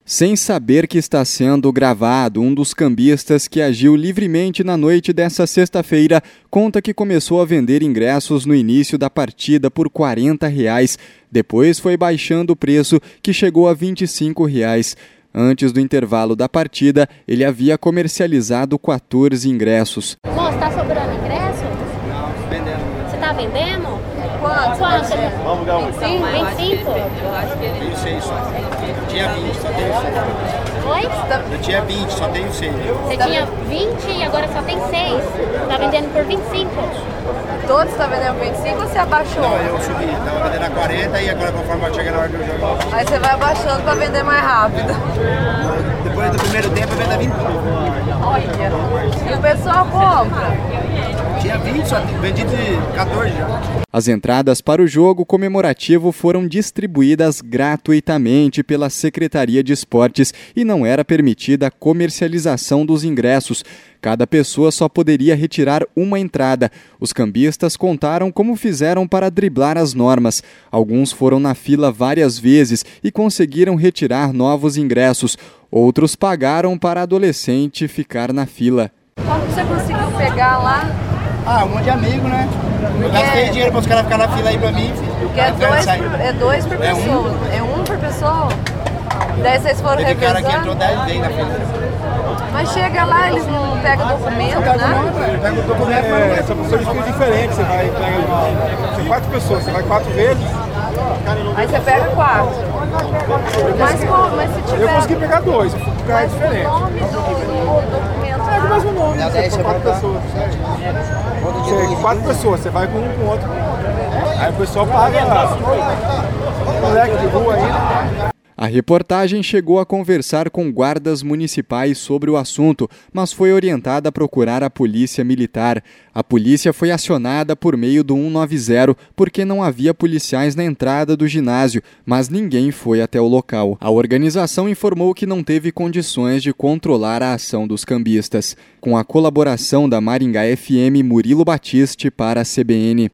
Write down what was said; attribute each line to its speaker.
Speaker 1: Sem saber que está sendo gravado, um dos cambistas que agiu livremente na noite dessa sexta-feira conta que começou a vender ingressos no início da partida por R$ 40. Depois foi baixando o preço, que chegou a R$ 25. Antes do intervalo da partida, ele havia comercializado 14 ingressos.
Speaker 2: Moço, tá sobrando ingresso?
Speaker 3: Não, vendendo.
Speaker 2: Você tá vendendo?
Speaker 3: Quanto?
Speaker 4: Vamos dar um.
Speaker 2: 25?
Speaker 3: Tenho 6 só. Tinha 20, só tenho 6.
Speaker 2: Oi?
Speaker 3: Eu tinha 20, só tenho 6.
Speaker 2: Você tinha 20 e agora só tem 6. Tá vendendo por 25?
Speaker 5: Todos estão vendendo por 25 ou você abaixou?
Speaker 3: Não, eu subi. Tava vendendo a 40 e agora conforme vai chegar na hora do jogo.
Speaker 5: Aí você vai abaixando para vender mais rápido.
Speaker 3: Depois do primeiro tempo eu vendo a 20.
Speaker 5: Olha. E o pessoal compra.
Speaker 3: Tinha 20, só vendi de 14 já.
Speaker 1: As entradas para o jogo comemorativo foram distribuídas gratuitamente pela Secretaria de Esportes e não era permitida a comercialização dos ingressos. Cada pessoa só poderia retirar uma entrada. Os cambistas contaram como fizeram para driblar as normas. Alguns foram na fila várias vezes e conseguiram retirar novos ingressos. Outros pagaram para adolescente ficar na fila.
Speaker 5: Como você conseguiu pegar lá?
Speaker 3: Ah, um monte de amigo, né? Eu gastei dinheiro para os caras ficarem na fila aí pra mim.
Speaker 5: Porque é dois por pessoa. É um por pessoa? Daí vocês foram
Speaker 3: Teve cara
Speaker 5: revezando?
Speaker 3: que entrou 10 vezes na fila.
Speaker 5: Mas chega lá, eles não pegam documento, né?
Speaker 3: Pega o documento,
Speaker 4: São pessoas diferentes, você vai pegar. São 4 pessoas, você vai 4 vezes.
Speaker 5: Aí você pega 4. Mas se tiver...
Speaker 4: Eu consegui pegar 2, eu fui pro carro diferente.
Speaker 5: O nome do documento
Speaker 4: É o mesmo nome,
Speaker 3: Não, daí
Speaker 4: são
Speaker 3: você
Speaker 4: 4
Speaker 3: vai
Speaker 4: pessoas. Você, 4 pessoas, você vai com um com o outro. Aí o pessoal paga moleque de rua aí.
Speaker 1: A reportagem chegou a conversar com guardas municipais sobre o assunto, mas foi orientada a procurar a polícia militar. A polícia foi acionada por meio do 190 porque não havia policiais na entrada do ginásio, mas ninguém foi até o local. A organização informou que não teve condições de controlar a ação dos cambistas. Com a colaboração da Maringá FM, Murilo Batiste para a CBN.